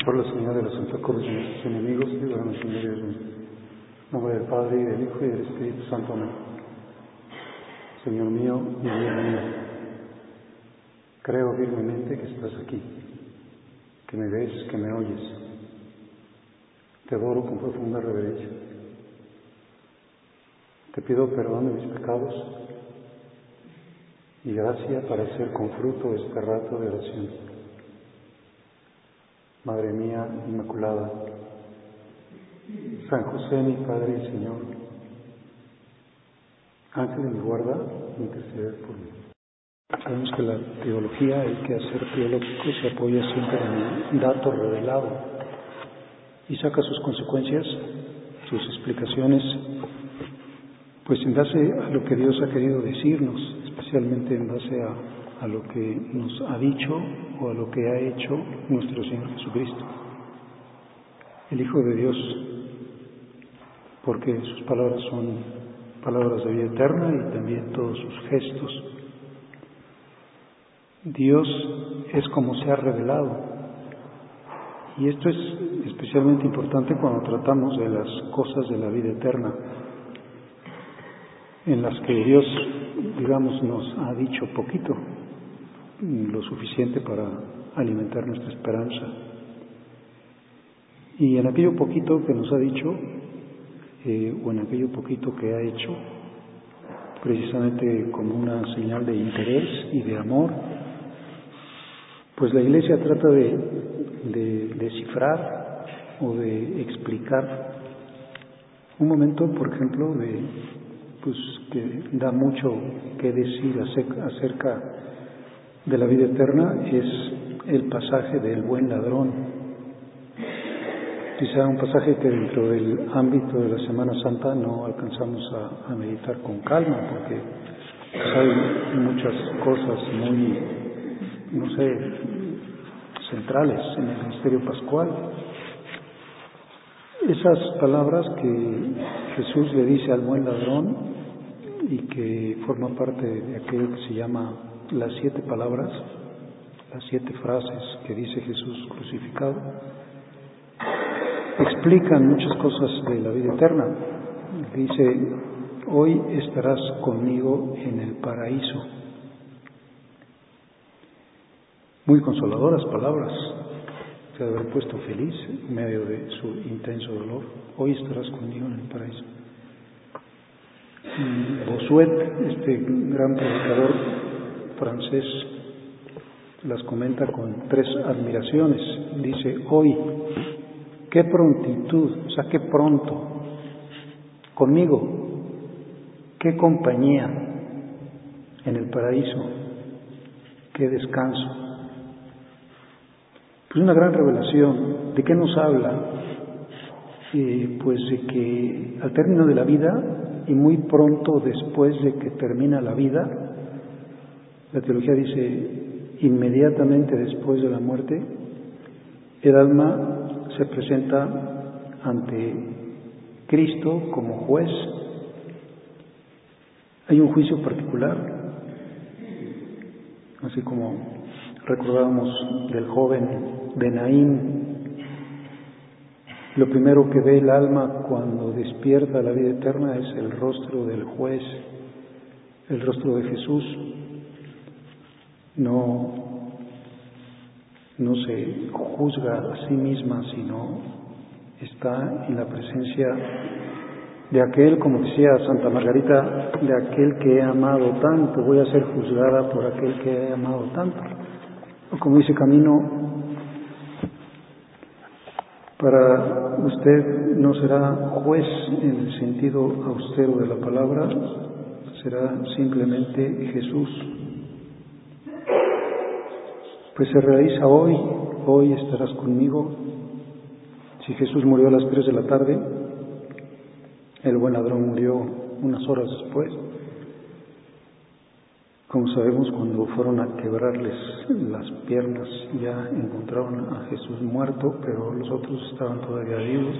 Por la señal de la Santa Cruz de nuestros enemigos, líbranos, Señor Dios mío. En nombre del Padre, y del Hijo, y del Espíritu Santo. Amén. Señor mío y Dios mío, creo firmemente que estás aquí, que me ves, que me oyes. Te adoro con profunda reverencia. Te pido perdón de mis pecados y gracia para hacer con fruto este rato de oración. Madre mía Inmaculada, San José, mi Padre y Señor, Ángel de mi guarda, interceded por mí. Sabemos que la teología, el quehacer teológico, se apoya siempre en el dato revelado y saca sus consecuencias, sus explicaciones, pues en base a lo que Dios ha querido decirnos, especialmente en base a lo que nos ha dicho o a lo que ha hecho nuestro Señor Jesucristo, el Hijo de Dios, porque sus palabras son palabras de vida eterna y también todos sus gestos. Dios es como se ha revelado, y esto es especialmente importante cuando tratamos de las cosas de la vida eterna, en las que Dios, digamos, nos ha dicho poquito, lo suficiente para alimentar nuestra esperanza. Y en aquello poquito que nos ha dicho, o en aquello poquito que ha hecho, precisamente como una señal de interés y de amor, pues la Iglesia trata de descifrar o de explicar un momento, por ejemplo, que da mucho que decir acerca de la vida eterna, es el pasaje del buen ladrón. Quizá un pasaje que dentro del ámbito de la Semana Santa no alcanzamos a meditar con calma, porque hay muchas cosas muy, centrales en el misterio pascual. Esas palabras que Jesús le dice al buen ladrón y que forman parte de aquello que se llama las 7 palabras, las 7 frases que dice Jesús crucificado, explican muchas cosas de la vida eterna. Dice: hoy estarás conmigo en el paraíso. Muy consoladoras palabras, se ha de haber puesto feliz en medio de su intenso dolor. Hoy estarás conmigo en el paraíso. Bossuet, este gran predicador francés, las comenta con 3 admiraciones. Dice: hoy, qué prontitud, o sea, qué pronto, conmigo, qué compañía en el paraíso, qué descanso. Pues una gran revelación. ¿De qué nos habla? Pues de que al término de la vida y muy pronto después de que termina la vida, la teología dice inmediatamente después de la muerte, el alma se presenta ante Cristo como juez. Hay un juicio particular, así como recordábamos del joven de Naín. Lo primero que ve el alma cuando despierta a la vida eterna es el rostro del juez, el rostro de Jesús. No se juzga a sí misma, sino está en la presencia de aquel, como decía Santa Margarita, de aquel que he amado tanto. Voy a ser juzgada por aquel que he amado tanto. O como dice Camino, para usted no será juez en el sentido austero de la palabra, será simplemente Jesús. Pues se realiza hoy estarás conmigo. Si Jesús murió a las 3 de la tarde, el buen ladrón murió unas horas después. Como sabemos, cuando fueron a quebrarles las piernas, ya encontraron a Jesús muerto, pero los otros estaban todavía vivos.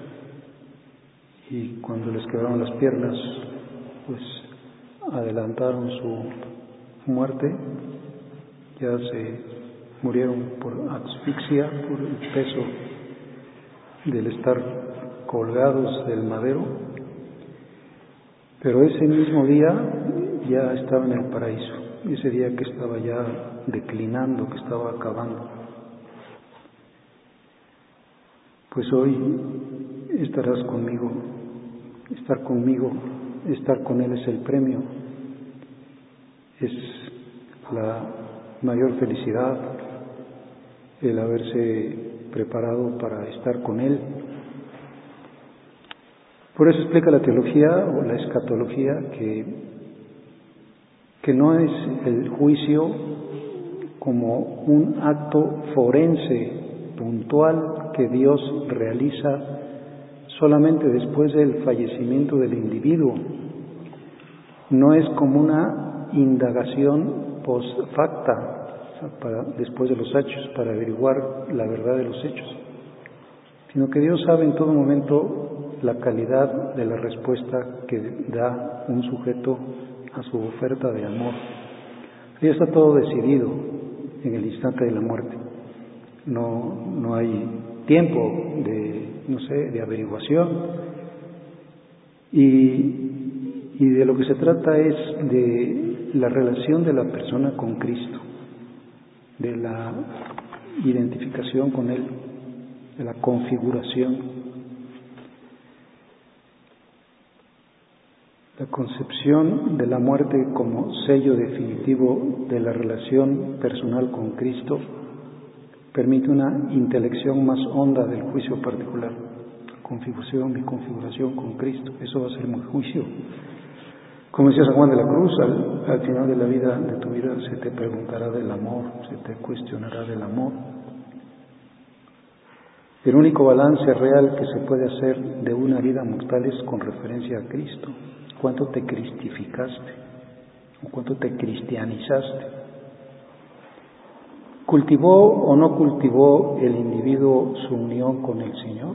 Y cuando les quebraron las piernas, pues adelantaron su muerte. Ya se murieron por asfixia, por el peso del estar colgados del madero, pero ese mismo día ya estaba en el paraíso, ese día que estaba ya declinando, que estaba acabando. Pues hoy estarás conmigo, estar conmigo, estar con Él es el premio, es la mayor felicidad el haberse preparado para estar con Él. Por eso explica la teología o la escatología que no es el juicio como un acto forense puntual que Dios realiza solamente después del fallecimiento del individuo. No es como una indagación post facta, después de los hechos, para averiguar la verdad de los hechos, sino que Dios sabe en todo momento la calidad de la respuesta que da un sujeto a su oferta de amor. Ya está todo decidido en el instante de la muerte. No hay tiempo de averiguación. Y de lo que se trata es de la relación de la persona con Cristo, de la identificación con Él, de la configuración. La concepción de la muerte como sello definitivo de la relación personal con Cristo permite una intelección más honda del juicio particular. Mi configuración con Cristo, eso va a ser mi juicio. Como decía San Juan de la Cruz, al final de la vida, de tu vida, se te preguntará del amor, se te cuestionará del amor. El único balance real que se puede hacer de una vida mortal es con referencia a Cristo. ¿Cuánto te cristificaste? ¿O cuánto te cristianizaste? ¿Cultivó o no cultivó el individuo su unión con el Señor?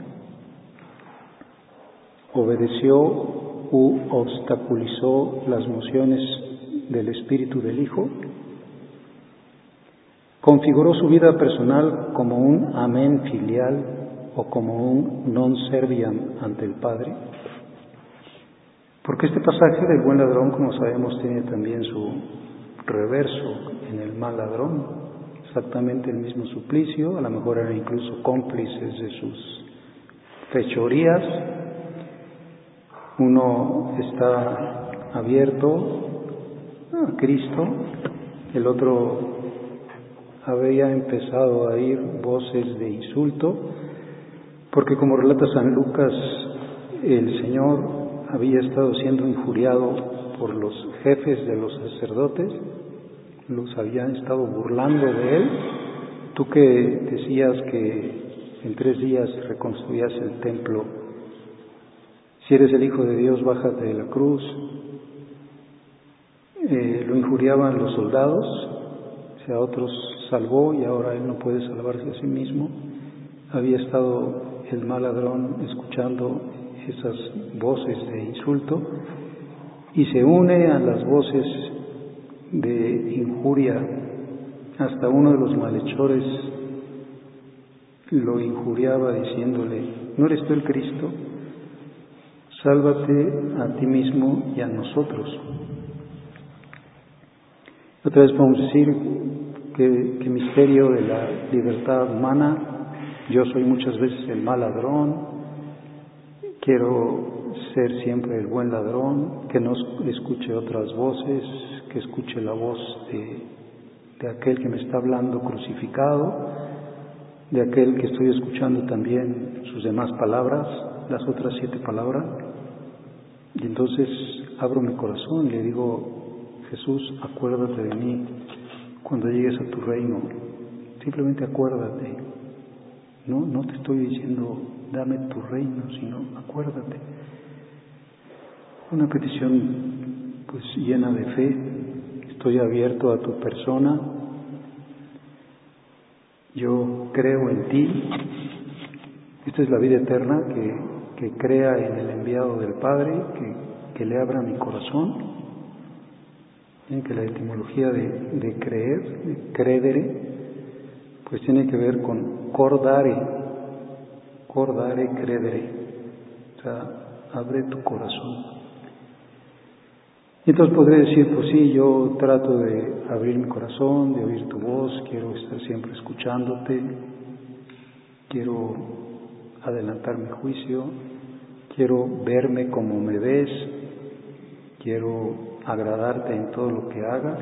¿Obedeció u obstaculizó las mociones del Espíritu del Hijo? ¿Configuró su vida personal como un amén filial o como un non serviam ante el Padre? Porque este pasaje del buen ladrón, como sabemos, tiene también su reverso en el mal ladrón, exactamente el mismo suplicio, a lo mejor eran incluso cómplices de sus fechorías. Uno está abierto a Cristo, el otro había empezado a oír voces de insulto, porque como relata San Lucas, el Señor había estado siendo injuriado por los jefes de los sacerdotes, los habían estado burlando de Él. Tú que decías que en 3 días reconstruías el templo, si eres el Hijo de Dios, bájate de la cruz. Lo injuriaban los soldados, o sea, a otros salvó y ahora Él no puede salvarse a sí mismo. Había estado el mal ladrón escuchando esas voces de insulto y se une a las voces de injuria. Hasta uno de los malhechores lo injuriaba diciéndole: ¿no eres tú el Cristo? Sálvate a ti mismo y a nosotros. Otra vez podemos decir que misterio de la libertad humana. Yo soy muchas veces el mal ladrón, quiero ser siempre el buen ladrón, que no escuche otras voces, que escuche la voz de aquel que me está hablando crucificado, de aquel que estoy escuchando también sus demás palabras, las otras 7 palabras. Y entonces abro mi corazón y le digo: Jesús, acuérdate de mí cuando llegues a tu reino. Simplemente acuérdate. No te estoy diciendo dame tu reino, sino acuérdate. Una petición pues llena de fe. Estoy abierto a tu persona. Yo creo en ti. Esta es la vida eterna, que crea en el enviado del Padre, que le abra mi corazón. Que la etimología de creer, de credere, pues tiene que ver con cordare credere, o sea, abre tu corazón. Y entonces podré decir, pues sí, yo trato de abrir mi corazón, de oír tu voz, quiero estar siempre escuchándote, quiero adelantar mi juicio, quiero verme como me ves, quiero agradarte en todo lo que haga,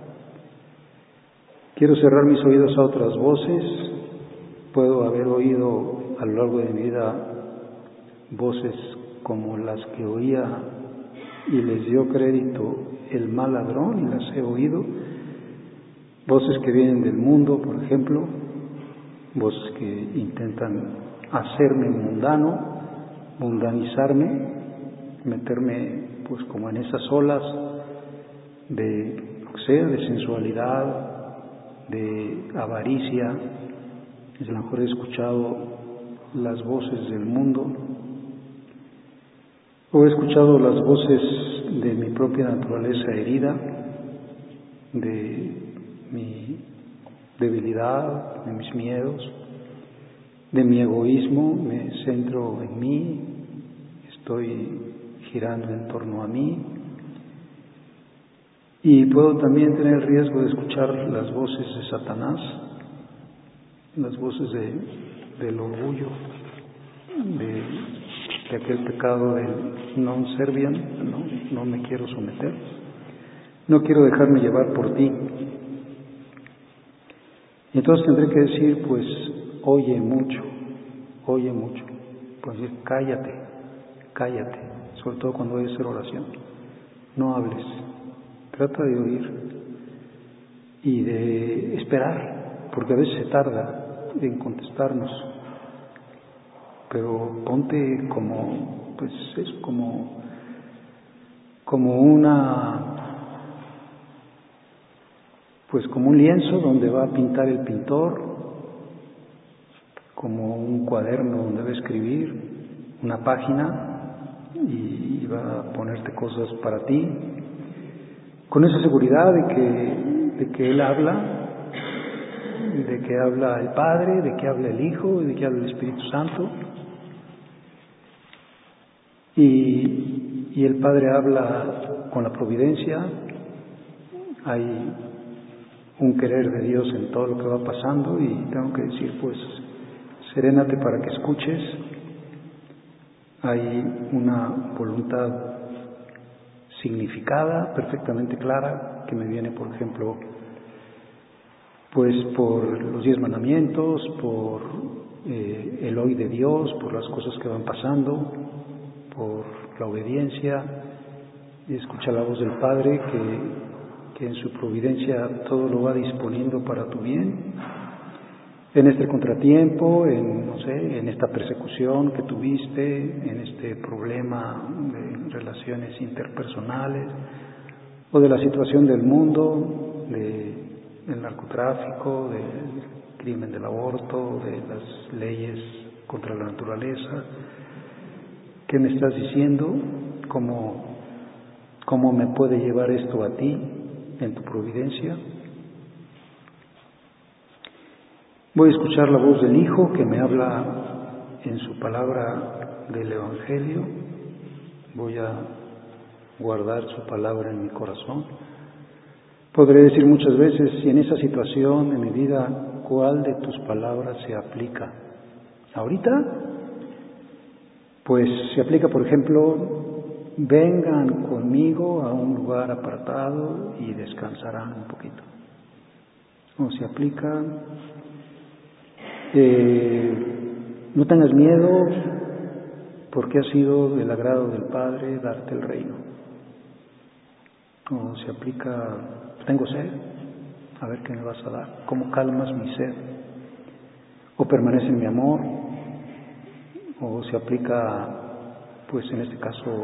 quiero cerrar mis oídos a otras voces. Puedo haber oído a lo largo de mi vida voces como las que oía y les dio crédito el mal ladrón, y las he oído, voces que vienen del mundo, por ejemplo, voces que intentan hacerme mundano, mundanizarme, meterme pues como en esas olas de, o sea, de sensualidad, de avaricia. A lo mejor he escuchado las voces del mundo, o he escuchado las voces de mi propia naturaleza herida, de mi debilidad, de mis miedos, de mi egoísmo. Me centro en mí, estoy girando en torno a mí, y puedo también tener el riesgo de escuchar las voces de Satanás, las voces del orgullo, de aquel pecado del non serviam, no me quiero someter, no quiero dejarme llevar por ti. Y entonces tendré que decir, pues, oye mucho, pues cállate, sobre todo cuando vayas a hacer oración, no hables, trata de oír y de esperar, porque a veces se tarda en contestarnos, pero ponte como, pues es como como un lienzo donde va a pintar el pintor, como un cuaderno donde va a escribir una página y va a ponerte cosas para ti, con esa seguridad de que Él habla, de que habla el Padre, de que habla el Hijo y de que habla el Espíritu Santo. Y el Padre habla con la providencia. Hay un querer de Dios en todo lo que va pasando, y tengo que decir, pues, serénate para que escuches. Hay una voluntad significada, perfectamente clara, que me viene, por ejemplo, pues por los 10 mandamientos, por el hoy de Dios, por las cosas que van pasando, por la obediencia. Escucha la voz del Padre que en su providencia todo lo va disponiendo para tu bien. En este contratiempo, en esta persecución que tuviste, en este problema de relaciones interpersonales, o de la situación del mundo, del narcotráfico, del crimen del aborto, de las leyes contra la naturaleza. ¿Qué me estás diciendo? ¿Cómo me puede llevar esto a ti en tu providencia? Voy a escuchar la voz del Hijo que me habla en su palabra del Evangelio. Voy a guardar su palabra en mi corazón. Podré decir muchas veces, si en esa situación en mi vida, ¿cuál de tus palabras se aplica? ¿Ahorita? Pues se aplica, por ejemplo, vengan conmigo a un lugar apartado y descansarán un poquito. O se aplica, no tengas miedo, porque ha sido del agrado del Padre darte el reino. O se aplica, tengo sed, a ver qué me vas a dar, cómo calmas mi sed. O permanece en mi amor. O se aplica, pues en este caso,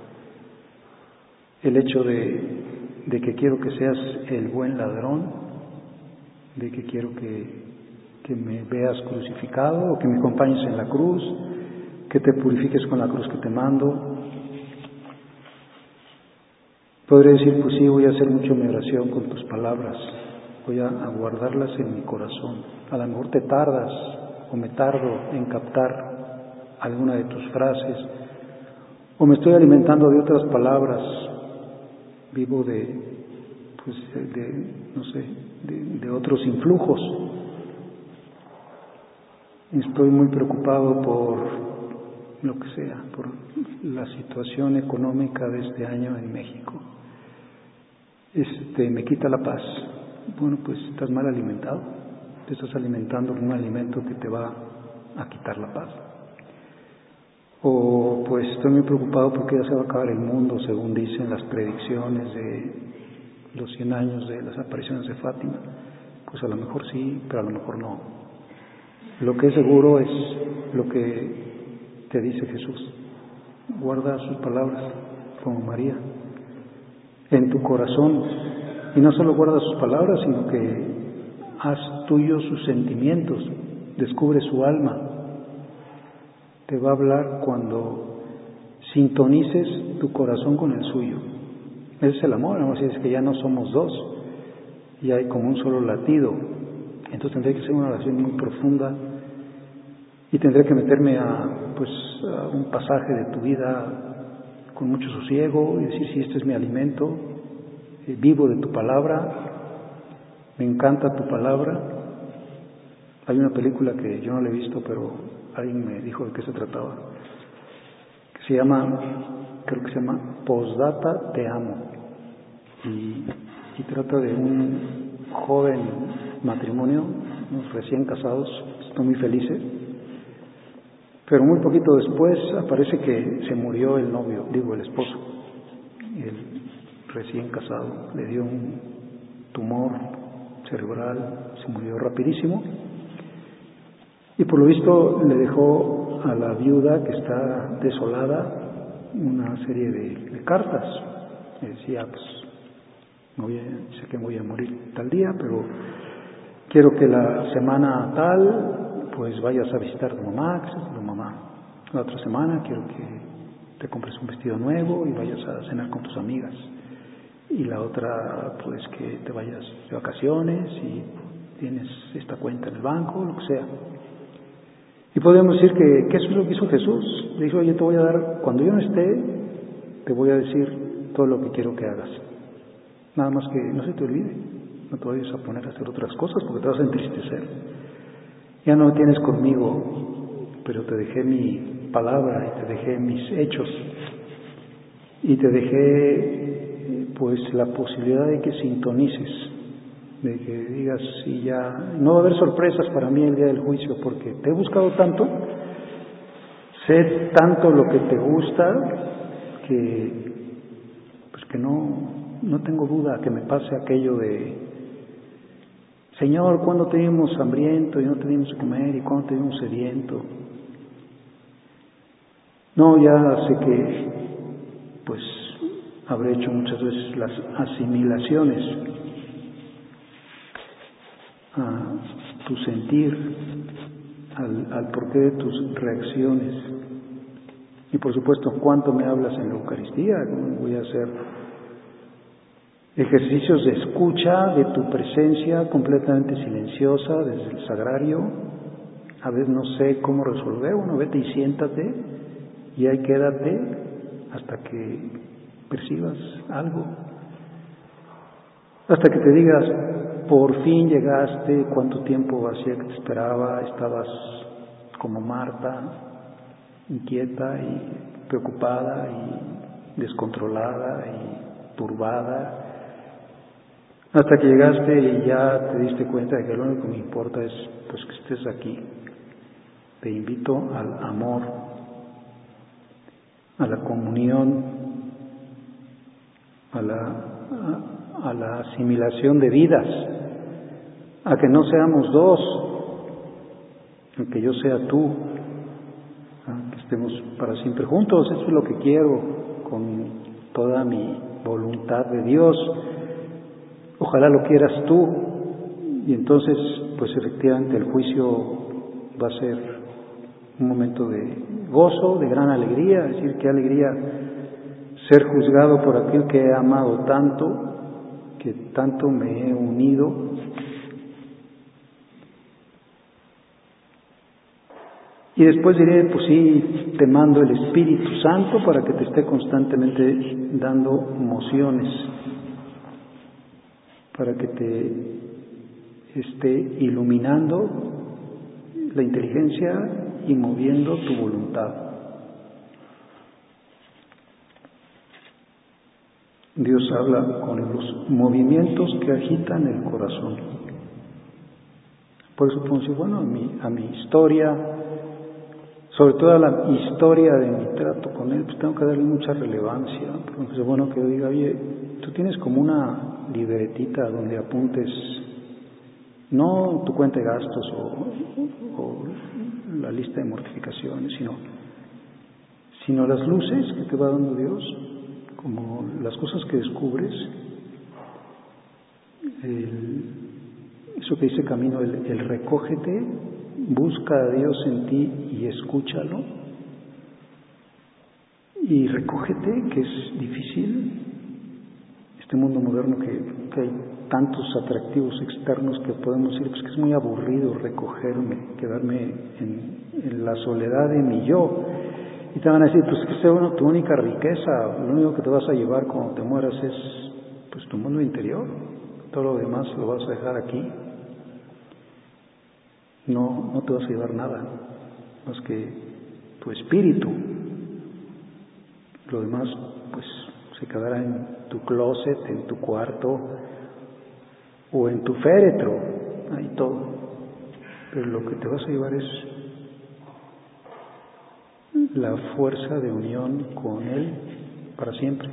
el hecho de que quiero que seas el buen ladrón, de que quiero que me veas crucificado, o que me acompañes en la cruz, que te purifiques con la cruz que te mando. Podré decir, pues sí, voy a hacer mucho mi oración con tus palabras, voy a guardarlas en mi corazón. A lo mejor te tardas o me tardo en captar alguna de tus frases, o me estoy alimentando de otras palabras, vivo de otros influjos. Estoy muy preocupado por lo que sea, por la situación económica de este año en México. Me quita la paz. Bueno, pues estás mal alimentado. Te estás alimentando con un alimento que te va a quitar la paz. O pues estoy muy preocupado porque ya se va a acabar el mundo, según dicen las predicciones de los 100 años de las apariciones de Fátima. Pues a lo mejor sí, pero a lo mejor no. Lo que es seguro es lo que te dice Jesús. Guarda sus palabras, como María, en tu corazón. Y no solo guarda sus palabras, sino que haz tuyos sus sentimientos, descubre su alma. Te va a hablar cuando sintonices tu corazón con el suyo. Ese es el amor, ¿no? Así es que ya no somos dos, y hay como un solo latido. Entonces tendré que ser una oración muy profunda y tendré que meterme a un pasaje de tu vida con mucho sosiego y decir: si este es mi alimento, vivo de tu palabra, me encanta tu palabra. Hay una película que yo no la he visto, pero alguien me dijo de qué se trataba, creo que se llama Postdata Te Amo, y trata de un joven matrimonio, unos recién casados, están muy felices, pero muy poquito después aparece que se murió el novio, el esposo. El recién casado le dio un tumor cerebral, se murió rapidísimo, y por lo visto le dejó a la viuda, que está desolada, una serie de cartas. Le decía: sé que voy a morir tal día, pero quiero que la semana tal vayas a visitar a tu mamá, que es tu mamá. La otra semana quiero que te compres un vestido nuevo y vayas a cenar con tus amigas. Y la otra, que te vayas de vacaciones y tienes esta cuenta en el banco, lo que sea. Y podemos decir que eso es lo que hizo Jesús. Le dijo: oye, te voy a dar, cuando yo no esté, te voy a decir todo lo que quiero que hagas. Nada más que no se te olvide, no te vayas a poner a hacer otras cosas porque te vas a entristecer. Ya no tienes conmigo, pero te dejé mi palabra y te dejé mis hechos y te dejé la posibilidad de que sintonices, de que digas: sí, ya no va a haber sorpresas para mí el día del juicio, porque te he buscado tanto, sé tanto lo que te gusta, que no tengo duda que me pase aquello de: Señor, ¿cuándo te vimos hambriento y no te dimos comer? ¿Y cuándo te vimos sediento? No, ya sé que habré hecho muchas veces las asimilaciones a tu sentir, al porqué de tus reacciones. Y por supuesto, ¿cuánto me hablas en la Eucaristía? ¿Cómo voy a hacer ejercicios de escucha de tu presencia completamente silenciosa desde el sagrario? A veces no sé cómo resolver. Bueno, vete y siéntate y ahí quédate hasta que percibas algo, hasta que te digas: por fin llegaste, cuánto tiempo hacía que te esperaba, estabas como Marta, inquieta y preocupada y descontrolada y turbada, hasta que llegaste y ya te diste cuenta de que lo único que me importa es que estés aquí. Te invito al amor, a la comunión, a la asimilación de vidas, a que no seamos dos, a que yo sea tú, a que estemos para siempre juntos. Eso es lo que quiero con toda mi voluntad de Dios. Ojalá lo quieras tú, y entonces efectivamente el juicio va a ser un momento de gozo, de gran alegría. Es decir, qué alegría ser juzgado por aquel que he amado tanto, que tanto me he unido Y después diré, pues sí, te mando el Espíritu Santo para que te esté constantemente dando mociones, para que te esté iluminando la inteligencia y moviendo tu voluntad. Dios habla con los movimientos que agitan el corazón. Por eso podemos decir, bueno, a mi historia, sobre todo a la historia de mi trato con Él, pues tengo que darle mucha relevancia. Porque es bueno que yo diga, oye, tú tienes como una libretita donde apuntes, no tu cuenta de gastos o la lista de mortificaciones, sino las luces que te va dando Dios, como las cosas que descubres, eso que dice Camino, el recógete, busca a Dios en ti y escúchalo, y recógete, que es difícil, este mundo moderno que hay tantos atractivos externos que podemos decir, pues que es muy aburrido recogerme, quedarme en la soledad de mi yo. Y te van a decir, pues que sea tu única riqueza, lo único que te vas a llevar cuando te mueras es pues tu mundo interior, todo lo demás lo vas a dejar aquí. No te vas a llevar nada, más que tu espíritu. Lo demás pues se quedará en tu closet, en tu cuarto o en tu féretro, ahí todo. Pero lo que te vas a llevar es la fuerza de unión con Él para siempre.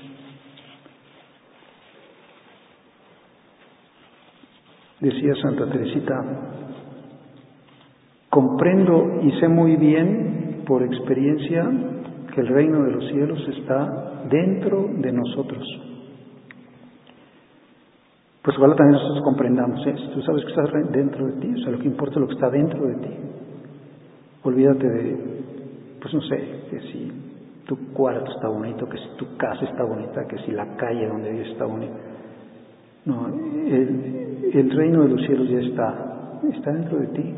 Decía Santa Teresita, comprendo y sé muy bien por experiencia que el reino de los cielos está dentro de nosotros. Pues ojalá también nosotros comprendamos esto. Tú sabes que está dentro de ti, o sea, lo que importa es lo que está dentro de ti. Olvídate de, pues no sé, que si tu cuarto está bonito, que si tu casa está bonita, que si la calle donde vives está bonita. No, el reino de los cielos ya está dentro de ti.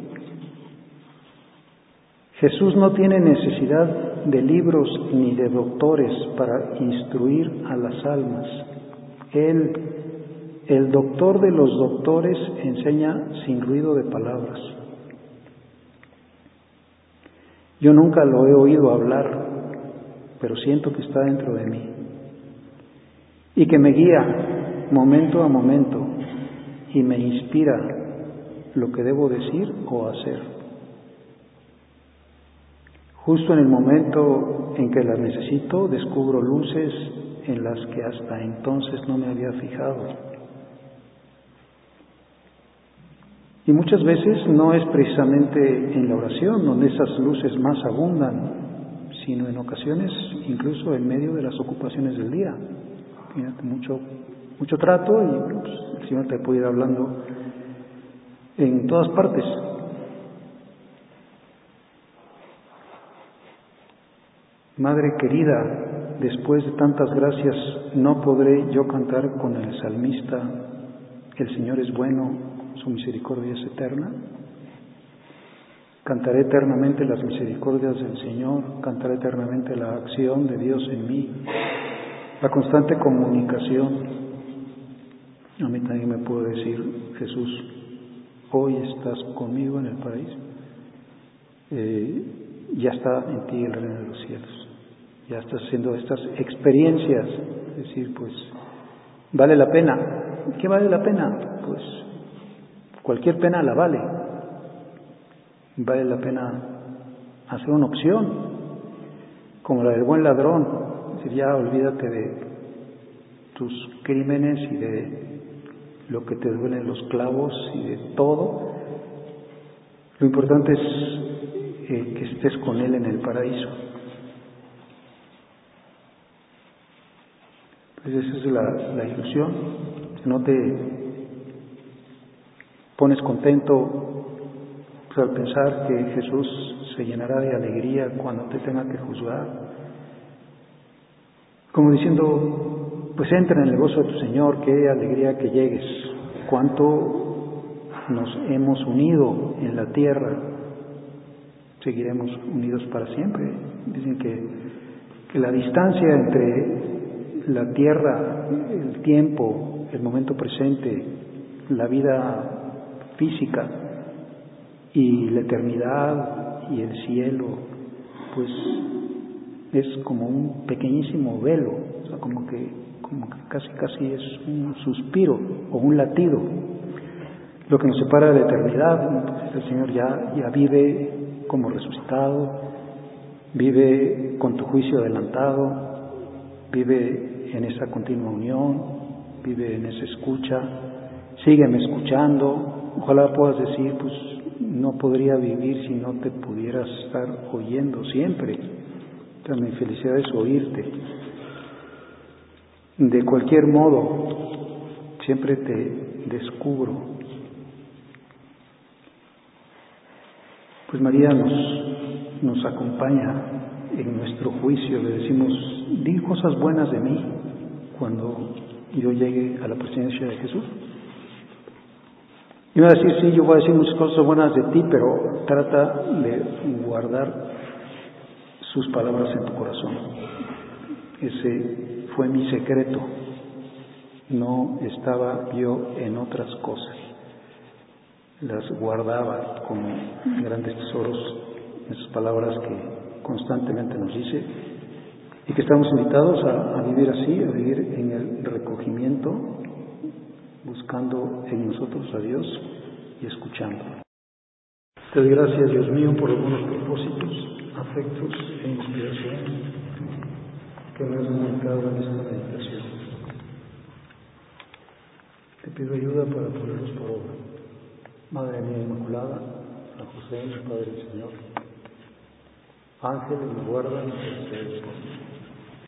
Jesús no tiene necesidad de libros ni de doctores para instruir a las almas. Él, el doctor de los doctores, enseña sin ruido de palabras. Yo nunca lo he oído hablar, pero siento que está dentro de mí y que me guía momento a momento y me inspira lo que debo decir o hacer. Justo en el momento en que las necesito, descubro luces en las que hasta entonces no me había fijado. Y muchas veces no es precisamente en la oración donde esas luces más abundan, sino en ocasiones incluso en medio de las ocupaciones del día. Fíjate, mucho trato y pues, el Señor te puede ir hablando en todas partes. Madre querida, después de tantas gracias, ¿no podré yo cantar con el salmista, el Señor es bueno, su misericordia es eterna? Cantaré eternamente las misericordias del Señor, cantaré eternamente la acción de Dios en mí, la constante comunicación. A mí también me puede decir Jesús, hoy estás conmigo en el paraíso. Ya está en ti el reino de los cielos. Ya estás haciendo estas experiencias, es decir, pues, ¿vale la pena? ¿Qué vale la pena? Pues, cualquier pena la vale. Vale la pena hacer una opción, como la del buen ladrón, es decir, ya olvídate de tus crímenes y de lo que te duelen los clavos y de todo. Lo importante es que estés con Él en el paraíso. Pues esa es la ilusión. Si no te pones contento pues, al pensar que Jesús se llenará de alegría cuando te tenga que juzgar, como diciendo, pues entra en el gozo de tu Señor, qué alegría que llegues, cuánto nos hemos unido en la tierra. seguiremos unidos para siempre. Dicen que la distancia entre la tierra, el tiempo, el momento presente, la vida física y la eternidad y el cielo, pues es como un pequeñísimo velo, o sea, como que casi es un suspiro o un latido. Lo que nos separa de la eternidad, pues el Señor ya vive como resucitado, vive con tu juicio adelantado, vive en esa continua unión, vive en esa escucha. Sígueme escuchando. Ojalá puedas decir, pues no podría vivir si no te pudieras estar oyendo siempre. Entonces, mi felicidad es oírte. De cualquier modo, siempre te descubro. Pues María nos acompaña en nuestro juicio. Le decimos, di cosas buenas de mí cuando yo llegue a la presencia de Jesús. Y me va a decir, sí, yo voy a decir muchas cosas buenas de ti, pero trata de guardar sus palabras en tu corazón. Ese fue mi secreto. No estaba yo en otras cosas. Las guardaba como grandes tesoros, esas palabras que constantemente nos dice, y que estamos invitados a vivir así, a vivir en el recogimiento, buscando en nosotros a Dios y escuchando. Te doy gracias, Dios mío, por los buenos propósitos, afectos e inspiración que me has comunicado en esta meditación. Te pido ayuda para ponerlos por obra. Madre mía Inmaculada, San José, el Padre del Señor, ángeles me guardan,